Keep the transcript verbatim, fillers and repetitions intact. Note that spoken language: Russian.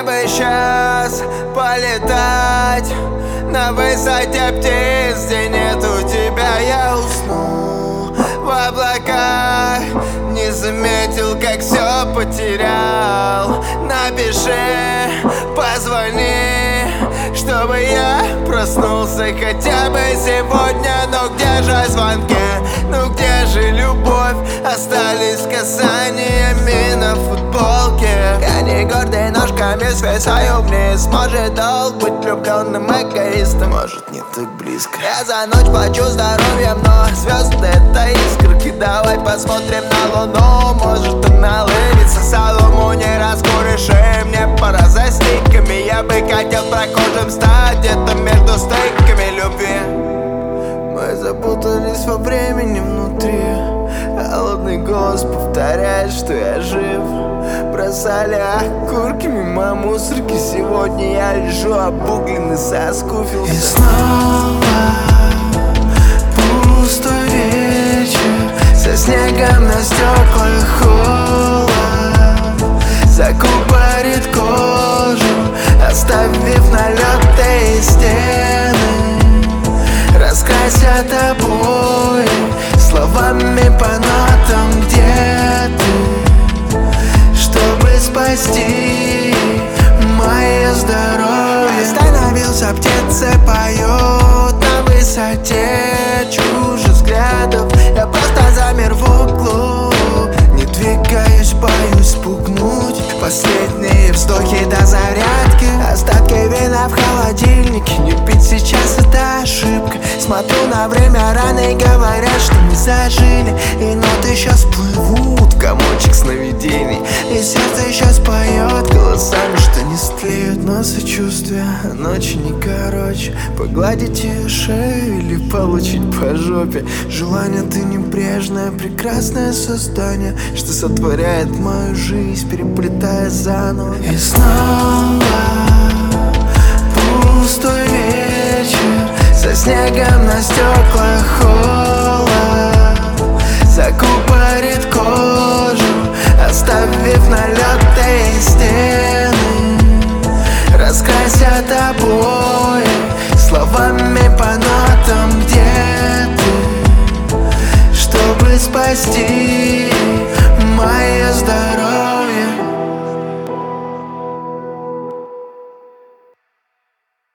бы сейчас полетать на высоте птиц, где нету тебя. Я усну в облаках, не заметил, как все потерял. Напиши, позвони, чтобы я проснулся хотя бы сегодня. Но где же звонки, ну где же любовь? Остались касаниями на футболке. Я не гордый, ножками свисаю вниз. Может долг быть влюбленным эгоистом, может не так близко. Я за ночь плачу здоровьем, но звезды это искорки. Давай посмотрим на луну, может она лыбится. Солому не раскуришь, и мне пора за стиками. Я бы хотел прохожим стать где-то между стыками любви. Мы запутались во времени внутри. Холодный голос повторяет, что я жив. Бросали окурки мимо мусорки. Сегодня я лежу обугленный, соскучился. И снова пустой вечер, со снегом на стеклах холод закупорит кожу, оставив налеты и стены. Раскрасят обои словами по нотам, где ты, чтобы спасти мое здоровье. Остановился, птицы поют на высоте чужих взглядов. Я просто замер в углу, не двигаюсь, боюсь спугнуть последние вздохи до зарядки. Остатки вина в холодильнике, не пить сейчас это ошибка. Смотрю на время, раны говорят, что мы зажили, и ноты сейчас плывут в комочек сновидений. И сердце сейчас поет голосами, что не стлеют. Но сочувствие ночи не короче. Погладить ее шею или получить по жопе. Желание ты небрежное, прекрасное создание, что сотворяет мою жизнь, переплетая заново. И снова пустой вечер, со снегом на стеклах холод закупорит кожу, оставив налеты и стены. Раскрасят обои